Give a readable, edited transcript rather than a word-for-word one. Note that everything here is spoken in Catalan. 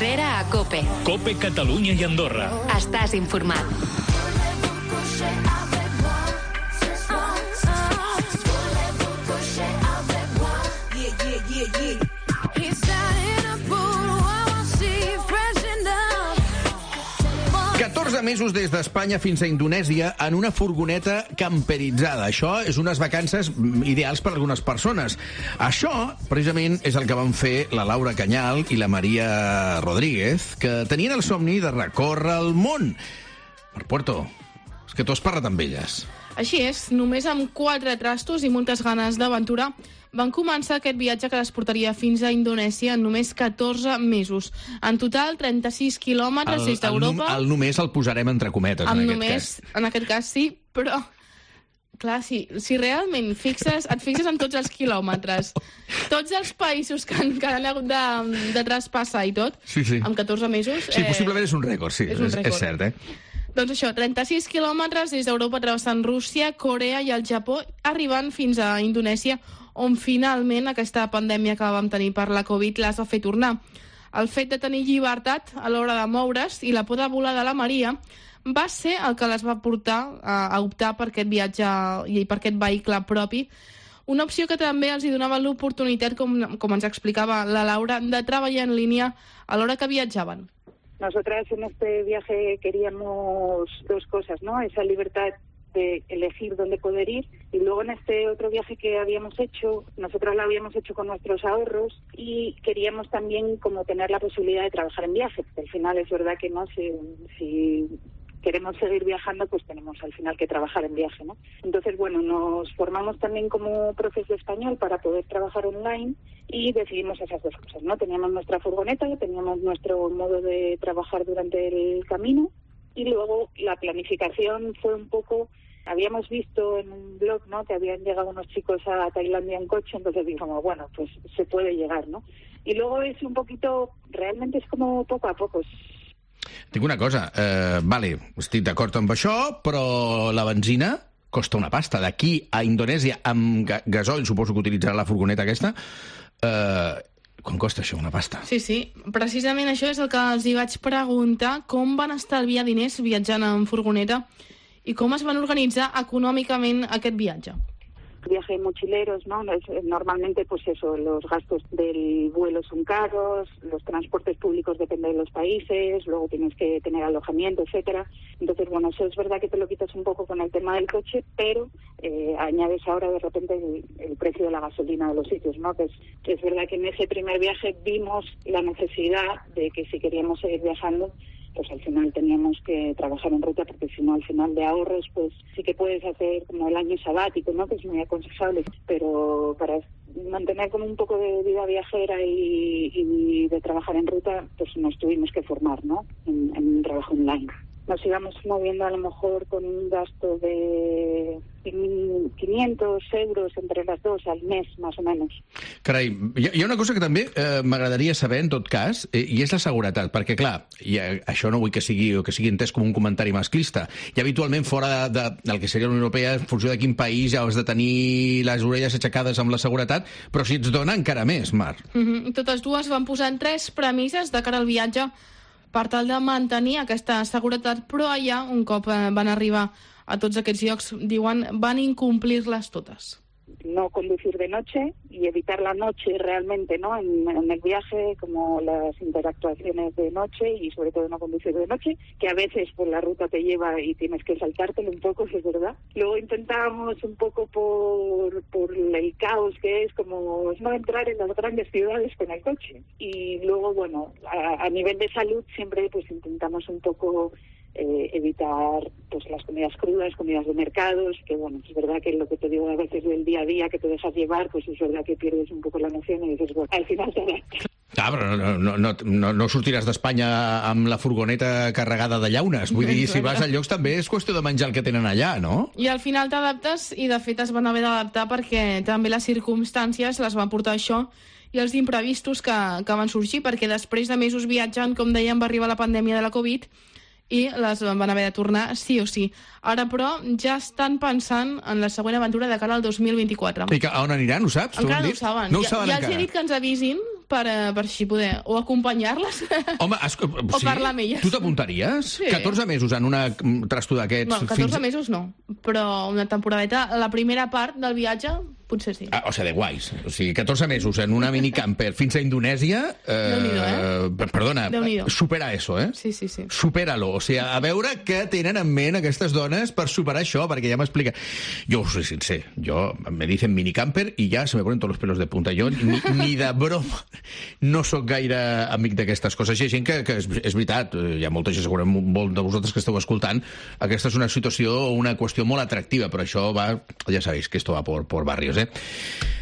Herrera a COPE. COPE Catalunya i Andorra. Estàs informat. Mesos des d'Espanya fins a Indonèsia en una furgoneta camperitzada. Això és unes vacances ideals per a algunes persones. Això, precisament, és el que van fer la Laura Canyal i la Maria Rodríguez, que tenien el somni de recórrer el món. Per Puerto, és que tu has parlat amb elles. Així és, només amb 4 trastos i moltes ganes d'aventura van començar aquest viatge que les portaria fins a Indonèsia en només 14 mesos. En total, 36 quilòmetres des d'Europa. El només el posarem entre cometes, en aquest cas. En aquest cas sí, però clar, si realment et fixes en tots els quilòmetres, tots els països que han hagut de traspassar i tot, amb 14 mesos... Sí, possiblement és un rècord, sí, és cert, Doncs això, 36 quilòmetres des d'Europa travessant Rússia, Corea i el Japó, arribant fins a Indonèsia, on finalment aquesta pandèmia que vam tenir per la Covid les va fer tornar. El fet de tenir llibertat a l'hora de moure's i la por de volar de la Maria va ser el que les va portar a optar per aquest viatge i per aquest vehicle propi, una opció que també els hi donava l'oportunitat, com ens explicava la Laura, de treballar en línia a l'hora que viatjaven. Nosotras en este viaje queríamos 2 cosas, ¿no? Esa libertad de elegir dónde poder ir, y luego en este otro viaje que habíamos hecho, nosotros lo habíamos hecho con nuestros ahorros y queríamos también como tener la posibilidad de trabajar en viaje, porque al final es verdad que no, si queremos seguir viajando, pues tenemos al final que trabajar en viaje, ¿no? Entonces, bueno, nos formamos también como profes de español para poder trabajar online y decidimos esas 2 cosas, ¿no? Teníamos nuestra furgoneta, teníamos nuestro modo de trabajar durante el camino, y luego la planificación fue un poco... Habíamos visto en un blog, ¿no?, que habían llegado unos chicos a Tailandia en coche, entonces dijimos, bueno, pues se puede llegar, ¿no? Y luego es un poquito... Realmente és com poco a poco. Dic una cosa, vale, estic d'acord amb això, però la benzina costa una pasta. D'aquí a Indonèsia, amb gasoil, suposo que utilitzarà la furgoneta aquesta, quan costa això, una pasta? Sí, precisament això és el que els hi vaig preguntar, com van estalviar diners viatjant en furgoneta i com es van organitzar econòmicament aquest viatge. Viaje mochileros, ¿no? Normalmente, pues eso, los gastos del vuelo son caros, los transportes públicos dependen de los países, luego tienes que tener alojamiento, etcétera. Entonces, bueno, eso es verdad que te lo quitas un poco con el tema del coche, pero añades ahora de repente el precio de la gasolina de los sitios, ¿no? Pues es verdad que en ese primer viaje vimos la necesidad de que si queríamos seguir viajando, pues al final teníamos que trabajar en ruta, porque si no, al final de ahorros, pues sí que puedes hacer como el año sabático, ¿no?, que es muy aconsejable, pero para mantener como un poco de vida viajera y de trabajar en ruta, pues nos tuvimos que formar, ¿no?, en un trabajo online. Nos íbamos moviendo a lo mejor con un gasto de 500 euros entre las 2 al mes, más o menos. Carai, hi ha una cosa que també m'agradaria saber, en tot cas, i és la seguretat, perquè, clar, i això no vull que sigui entès com un comentari masclista, i habitualment fora del que seria la Unió Europea, en funció de quin país ja has de tenir les orelles aixecades amb la seguretat, però si ets dona encara més, Mar. Totes dues van posar en 3 premisses de cara al viatge per tal de mantenir aquesta seguretat, però allà, un cop van arribar a tots aquests llocs, diuen, van incomplir-les totes. No conducir de noche y evitar la noche realmente, ¿no?, en el viaje, como las interactuaciones de noche y sobre todo no conducir de noche, que a veces por la ruta te lleva y tienes que saltártelo un poco, es verdad. Luego intentábamos un poco por el caos que es, como no entrar en las grandes ciudades con el coche. Y luego, bueno, a nivel de salud siempre pues intentamos un poco evitar pues las comidas crudas, comidas de mercados, que bueno, es verdad que lo que te digo a veces del día a día que te dejas llevar, pues es verdad que pierdes un poco la noción y dices, bueno, al final te adaptas. Ah, però no sortiràs d'Espanya amb la furgoneta carregada de llaunes. Vull dir, si vas a llocs també és qüestió de menjar el que tenen allà, no? I al final t'adaptes, i de fet es van haver d'adaptar perquè també les circumstàncies les van portar això i els imprevistos que van sorgir, perquè després de mesos viatjant, com dèiem, va arribar la pandèmia de la Covid i les van haver de tornar sí o sí. Ara, però, ja estan pensant en la següent aventura de cara al 2024. I a on aniran, ho saps? Encara no ho saben. No ho saben ja encara. els he dit que ens avisin, per així poder o acompanyar-les Home, o parlar amb elles. Tu t'apuntaries? Sí. 14 mesos en una trasto d'aquests? No, 14 mesos no, però una temporadeta, la primera part del viatge potser sí. O sigui, de guais. O sigui, 14 mesos en una minicamper fins a Indonèsia... Perdona, supera eso, eh? Sí. Supera-lo. O sigui, a veure què tenen en ment aquestes dones per superar això, perquè ja m'explica... Jo us soy sincer, me dicen minicamper i ja se me ponen tots els pelos de punta. Jo ni de broma no sóc gaire amic d'aquestes coses. Hi ha gent que és veritat, hi ha molta gent, segurament molt de vosaltres que esteu escoltant, aquesta és una situació o una qüestió molt atractiva, però això va, ja sabeu que esto va por barrios, eh?